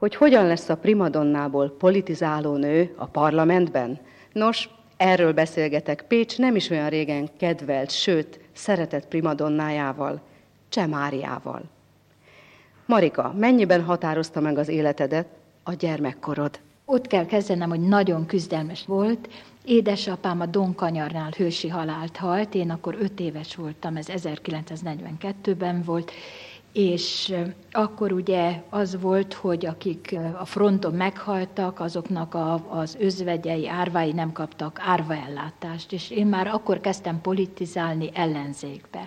Hogy hogyan lesz a primadonnából politizáló nő a parlamentben? Nos, erről beszélgetek Pécs nem is olyan régen kedvelt, sőt, szeretett primadonnájával, Cseh Máriával. Marika, mennyiben határozta meg az életedet a gyermekkorod? Ott kell kezdenem, hogy nagyon küzdelmes volt. Édesapám a Donkanyarnál hősi halált halt, én akkor 5 éves voltam, ez 1942-ben volt, és akkor ugye az volt, hogy akik a fronton meghaltak, azoknak az özvegyei, árvái nem kaptak árvaellátást, és én már akkor kezdtem politizálni ellenzékbe.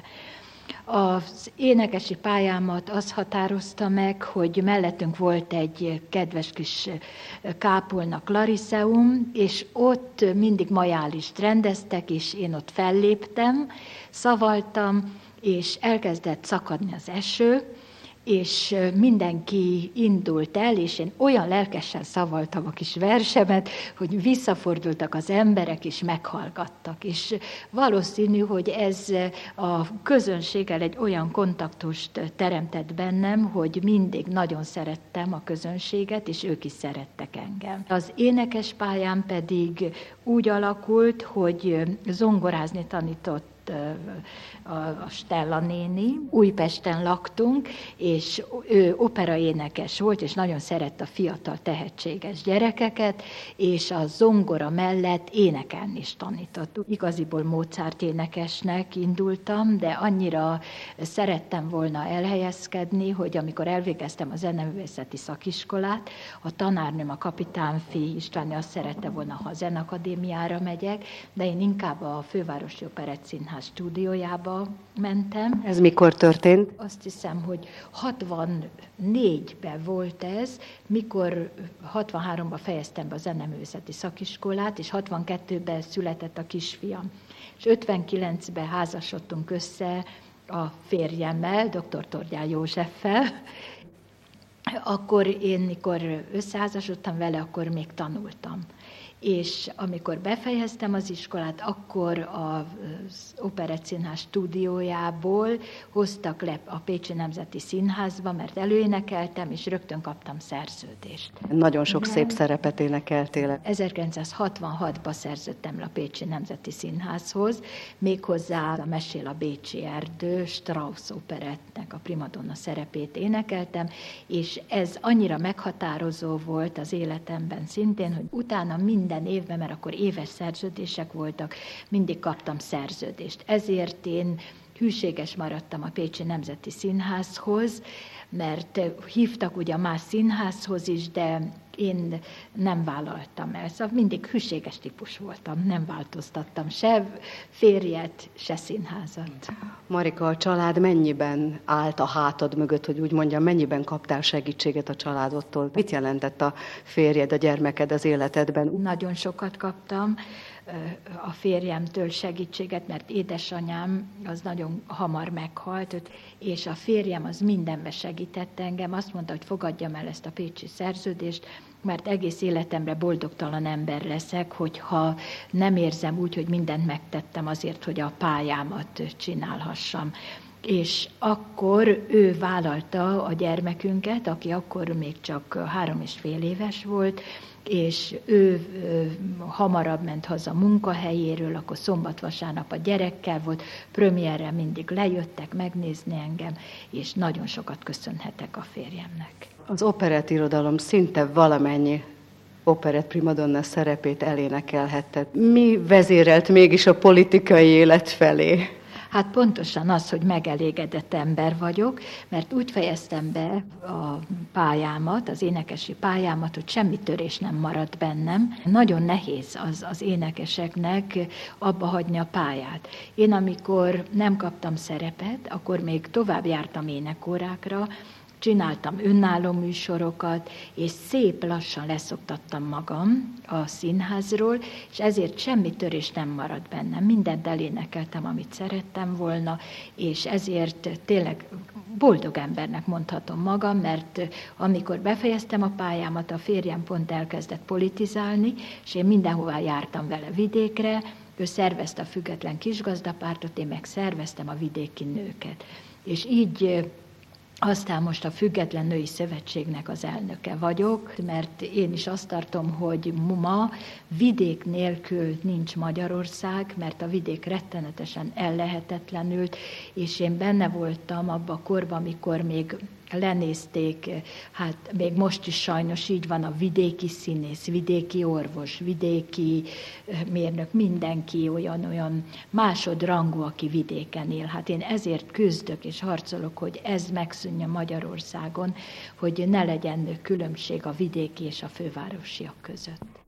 Az énekesi pályámat az határozta meg, hogy mellettünk volt egy kedves kis kápolna Clariseum, és ott mindig majálist rendeztek, és én ott felléptem, szavaltam, és elkezdett szakadni az eső, és mindenki indult el, és én olyan lelkesen szavaltam a kis versemet, hogy visszafordultak az emberek, és meghallgattak. És valószínű, hogy ez a közönséggel egy olyan kontaktust teremtett bennem, hogy mindig nagyon szerettem a közönséget, és ők is szerettek engem. Az énekes pályám pedig úgy alakult, hogy zongorázni tanított a Stella néni. Újpesten laktunk, és ő operaénekes volt, és nagyon szerette a fiatal, tehetséges gyerekeket, és a zongora mellett énekelni is tanított. Igaziból Mozart énekesnek indultam, de annyira szerettem volna elhelyezkedni, hogy amikor elvégeztem a zeneművészeti szakiskolát, a tanárnőm, a Kapitánfi Istváni azt szerette volna, ha a Zenakadémiára megyek, de én inkább a Fővárosi Operettszínház stúdiójába mentem. Ez mikor történt? Azt hiszem, hogy 64-ben volt ez, mikor 63-ban fejeztem be a zeneművészeti szakiskolát, és 62-ben született a kisfiam. És 59-ben házasodtunk össze a férjemmel, dr. Tordján Józseffel. Akkor én, mikor összeházasodtam vele, akkor még tanultam. És amikor befejeztem az iskolát, akkor az Operettszínház stúdiójából hoztak le a Pécsi Nemzeti Színházba, mert előénekeltem, és rögtön kaptam szerződést. Nagyon sok szép szerepet énekeltél. 1966-ban szerződtem le a Pécsi Nemzeti Színházhoz, méghozzá a Mesél a Bécsi Erdő, Strauss operettnek a primadonna szerepét énekeltem, és ez annyira meghatározó volt az életemben szintén, hogy utána minden évben, mert akkor éves szerződések voltak, mindig kaptam szerződést. Ezért én hűséges maradtam a Pécsi Nemzeti Színházhoz, mert hívtak ugye más színházhoz is, de én nem vállaltam el. Szóval mindig hűséges típus voltam, nem változtattam se férjet, se színházat. Marika, a család mennyiben állt a hátad mögött, hogy úgy mondjam, mennyiben kaptál segítséget a családodtól? Mit jelentett a férjed, a gyermeked az életedben? Nagyon sokat kaptam a férjemtől segítséget, mert édesanyám az nagyon hamar meghalt, és a férjem az mindenbe segített engem. Azt mondta, hogy fogadjam el ezt a pécsi szerződést, mert egész életemre boldogtalan ember leszek, hogyha nem érzem úgy, hogy mindent megtettem azért, hogy a pályámat csinálhassam. És akkor ő vállalta a gyermekünket, aki akkor még csak 3,5 éves volt, és ő hamarabb ment haza munkahelyéről, akkor szombat-vasárnap a gyerekkel volt, premierre mindig lejöttek megnézni engem, és nagyon sokat köszönhetek a férjemnek. Az operettirodalom szinte valamennyi operett primadonna szerepét elénekelhetted. Mi vezérelt mégis a politikai élet felé? Hát pontosan az, hogy megelégedett ember vagyok, mert úgy fejeztem be a pályámat, az énekesi pályámat, hogy semmi törés nem maradt bennem. Nagyon nehéz az énekeseknek abba hagyni a pályát. Én amikor nem kaptam szerepet, akkor még tovább jártam énekórákra, csináltam önálló műsorokat, és szép lassan leszoktattam magam a színházról, és ezért semmi törés nem maradt bennem. Mindent elénekeltem, amit szerettem volna, és ezért tényleg boldog embernek mondhatom magam, mert amikor befejeztem a pályámat, a férjem pont elkezdett politizálni, és én mindenhová jártam vele vidékre, ő szervezte a Független Kisgazdapártot, én meg szerveztem a vidéki nőket. És így Aztán most a Független Női Szövetségnek az elnöke vagyok, mert én is azt tartom, hogy ma vidék nélkül nincs Magyarország, mert a vidék rettenetesen ellehetetlenült, és én benne voltam abban a korban, amikor még lenézték, hát még most is sajnos így van, a vidéki színész, vidéki orvos, vidéki mérnök, mindenki olyan másodrangú, aki vidéken él. Hát én ezért küzdök és harcolok, hogy ez megszűnjön Magyarországon, hogy ne legyen különbség a vidéki és a fővárosiak között.